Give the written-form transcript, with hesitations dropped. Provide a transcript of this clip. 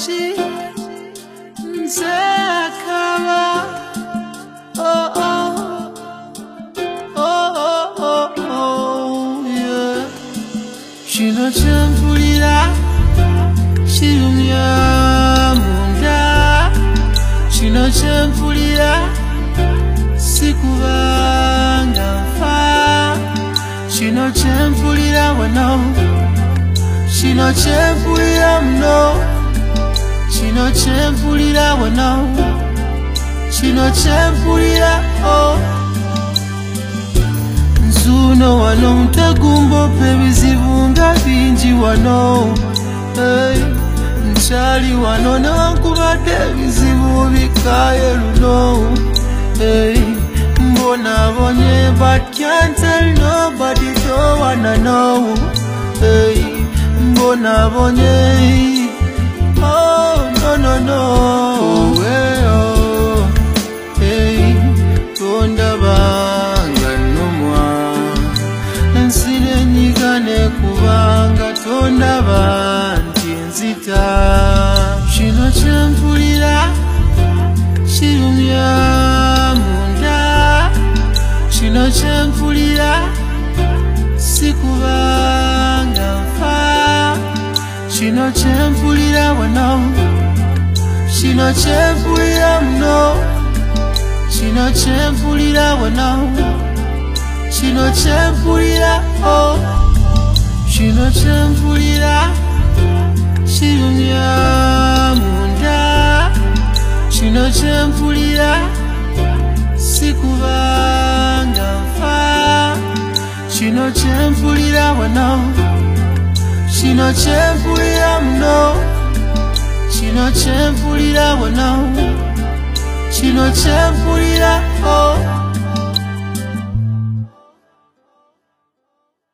Lwaki nze akaba oh oh oh oh oh yeah kino kyenvulira kirumya munda kino kyenvulira sikubanga nfa kino kyenvulira wano kino kyenvulira muno kino kyenvulira wano kino kyenvulira oh nzuno wano ntagumbopa ebizibu nga bingi wano hey. Nkyali wano newankubadde ebizibu bikaye luno hey. Mbonabonye but can't tell nobody, don't wanna know hey. Mbonabonye oh no no no oh, hey, oh. Hey. Tondabanga nomwa ensire nyigane kubanga tondaba nti nzita kino kyenvulira kirumya munda kino kyenvulira sikubanga nfa kino kyenvulira wano kino kyenvulira muno kino kyenvulira wano kino kyenvulira oh kino kyenvulira kirumya munda kino kyenvulira sikubanga nfa kino kyenvulira wano kino kyenvulira muno kino kyenvulira wano kino kyenvulira oh